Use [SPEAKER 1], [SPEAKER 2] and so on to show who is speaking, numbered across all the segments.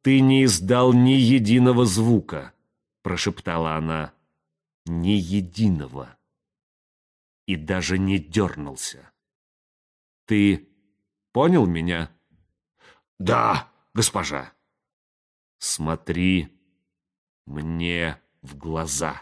[SPEAKER 1] «Ты не издал ни единого звука», — прошептала она. «Ни единого. И даже не дернулся. Ты понял меня?» «Да, госпожа». «Смотри мне в глаза».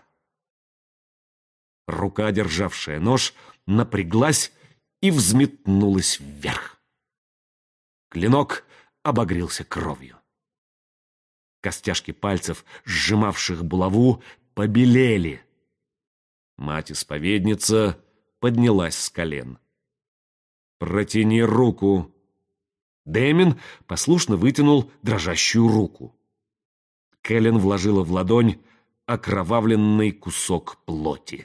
[SPEAKER 1] Рука, державшая нож, напряглась и взметнулась вверх. Клинок обогрелся кровью. Костяшки пальцев, сжимавших булаву, побелели. Мать-исповедница поднялась с колен. «Протяни руку». Дэмин послушно вытянул дрожащую руку. Кэлен вложила в ладонь окровавленный кусок плоти.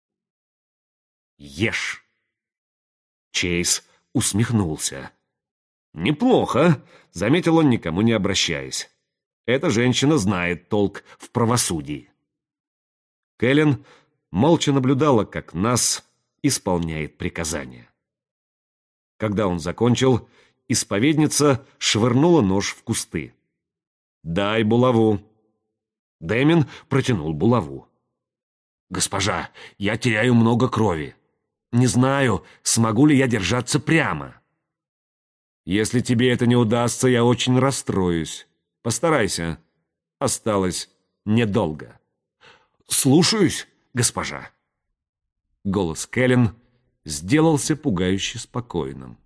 [SPEAKER 1] «Ешь!» Чейз усмехнулся. «Неплохо», — заметил он, никому не обращаясь. «Эта женщина знает толк в правосудии». Кэлен молча наблюдала, как Нас исполняет приказания. Когда он закончил, исповедница швырнула нож в кусты. «Дай булаву». Дэмин протянул булаву. «Госпожа, я теряю много крови. Не знаю, смогу ли я держаться прямо». «Если тебе это не удастся, я очень расстроюсь. Постарайся. Осталось недолго». «Слушаюсь, госпожа». Голос Кэлен сделался пугающе спокойным.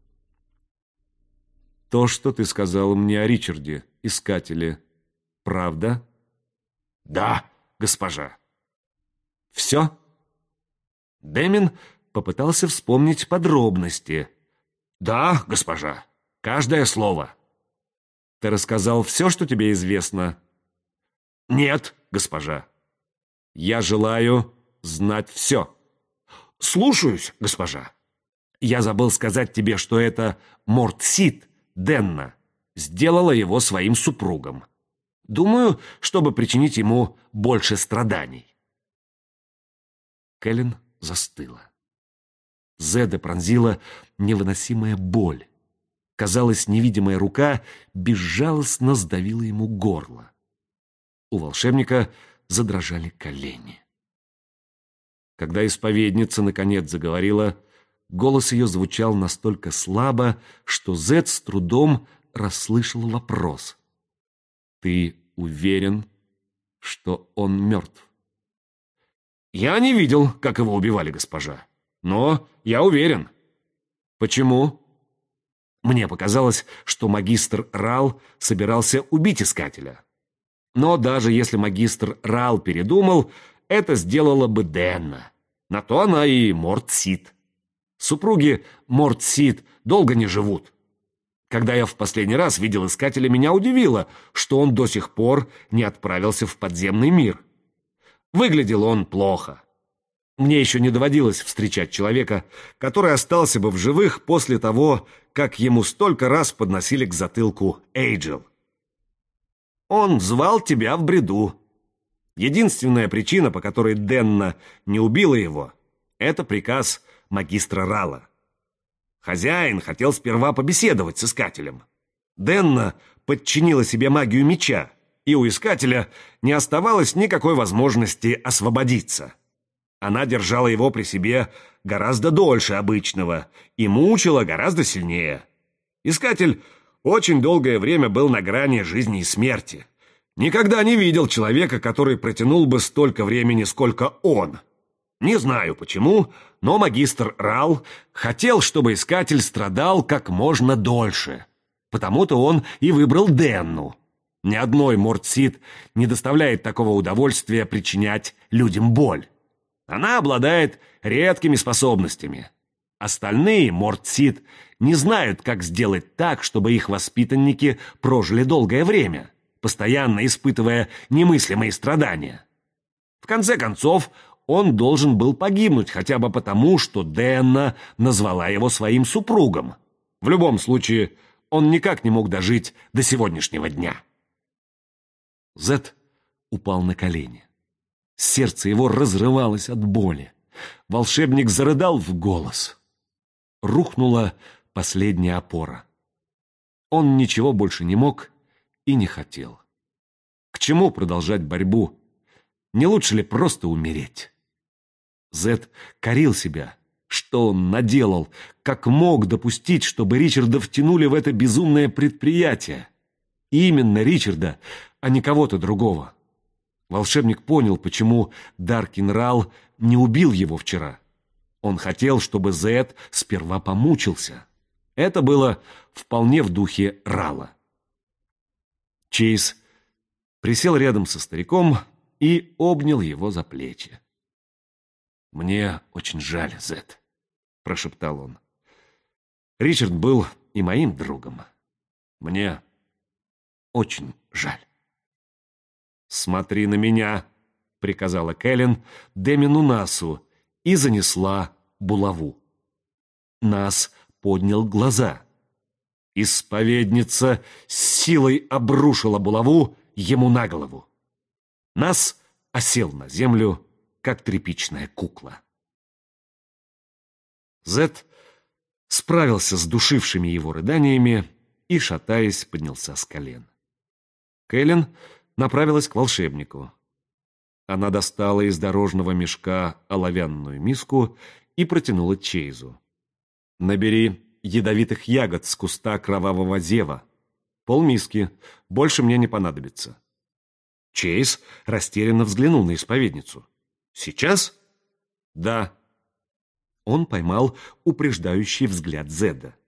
[SPEAKER 1] «То, что ты сказал мне о Ричарде, искателе, правда?» «Да, госпожа». «Все?» Дэмин попытался вспомнить подробности. «Да, госпожа, каждое слово». «Ты рассказал все, что тебе известно?» «Нет, госпожа». «Я желаю знать все». «Слушаюсь, госпожа». «Я забыл сказать тебе, что это Мортсид, Денна, сделала его своим супругом. Думаю, чтобы причинить ему больше страданий». Кэлен застыла. Зеда пронзила невыносимая боль. Казалось, невидимая рука безжалостно сдавила ему горло. У волшебника задрожали колени. Когда исповедница наконец заговорила, голос ее звучал настолько слабо, что Зед с трудом расслышал вопрос. «Ты уверен, что он мертв?» «Я не видел, как его убивали, госпожа. Но я уверен». «Почему?» «Мне показалось, что магистр Рал собирался убить искателя. Но даже если магистр Рал передумал, это сделала бы Денна. На то она и Мортсид. Супруги Мортсид долго не живут. Когда я в последний раз видел искателя, меня удивило, что он до сих пор не отправился в подземный мир. Выглядел он плохо. Мне еще не доводилось встречать человека, который остался бы в живых после того, как ему столько раз подносили к затылку Эйджел. Он звал тебя в бреду. Единственная причина, по которой Денна не убила его, это приказ магистра Рала. Хозяин хотел сперва побеседовать с искателем. Денна подчинила себе магию меча, и у искателя не оставалось никакой возможности освободиться. Она держала его при себе гораздо дольше обычного и мучила гораздо сильнее. Искатель очень долгое время был на грани жизни и смерти. Никогда не видел человека, который протянул бы столько времени, сколько он. Не знаю почему, но магистр Рал хотел, чтобы искатель страдал как можно дольше. Потому-то он и выбрал Денну. Ни одной Мортсид не доставляет такого удовольствия причинять людям боль. Она обладает редкими способностями. Остальные Мортсид не знают, как сделать так, чтобы их воспитанники прожили долгое время, постоянно испытывая немыслимые страдания. В конце концов, он должен был погибнуть хотя бы потому, что Денна назвала его своим супругом. В любом случае, он никак не мог дожить до сегодняшнего дня. Зед упал на колени. Сердце его разрывалось от боли. Волшебник зарыдал в голос. Рухнула последняя опора. Он ничего больше не мог и не хотел. К чему продолжать борьбу? Не лучше ли просто умереть? Зед корил себя. Что он наделал? Как мог допустить, чтобы Ричарда втянули в это безумное предприятие? Именно Ричарда, а не кого-то другого. Волшебник понял, почему Даркин Рал не убил его вчера. Он хотел, чтобы Зед сперва помучился. Это было вполне в духе Рала. Чейз присел рядом со стариком и обнял его за плечи. «Мне очень жаль, Зед», — прошептал он. «Ричард был и моим другом. Мне очень жаль». «Смотри на меня», — приказала Кэлен Демину Насу и занесла булаву. Нас поднял глаза. Исповедница с силой обрушила булаву ему на голову. Нас осел на землю, как тряпичная кукла. Зед справился с душившими его рыданиями и, шатаясь, поднялся с колен. Кэлен направилась к волшебнику. Она достала из дорожного мешка оловянную миску и протянула Чейзу. «Набери ядовитых ягод с куста кровавого зева. Полмиски, больше мне не понадобится». Чейз растерянно взглянул на исповедницу. «Сейчас?» «Да». Он поймал упреждающий взгляд Зеда.